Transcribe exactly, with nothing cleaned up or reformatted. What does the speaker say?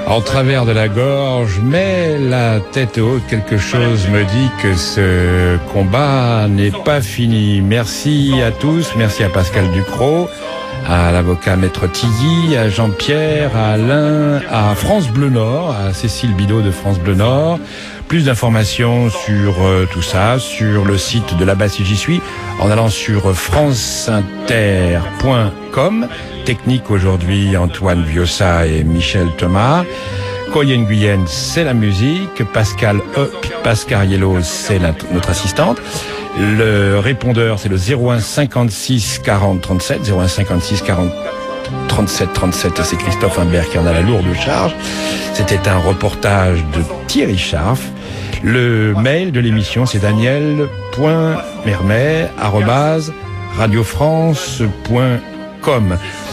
en travers de la gorge, mais la tête haute, quelque chose me dit que ce combat n'est pas fini. Merci à tous, merci à Pascal Ducrot, à l'avocat Maître Tilly, à Jean-Pierre, à Alain, à France Bleu Nord, à Cécile Bidot de France Bleu Nord. Plus d'informations sur euh, tout ça, sur le site de là-bas si j'y suis, en allant sur franceinter point com. Technique aujourd'hui, Antoine Viossa et Michel Thomas. Koyen Nguyen, c'est la musique. Pascal E, Pascariello, c'est la, notre assistante. Le répondeur, c'est le zéro un cinquante-six quarante trente-sept, zéro un cinquante-six quarante trente-sept trente-sept, et c'est Christophe Imbert qui en a la lourde charge. C'était un reportage de Thierry Scharf. Le mail de l'émission, c'est daniel point mermet arobase radio france point com.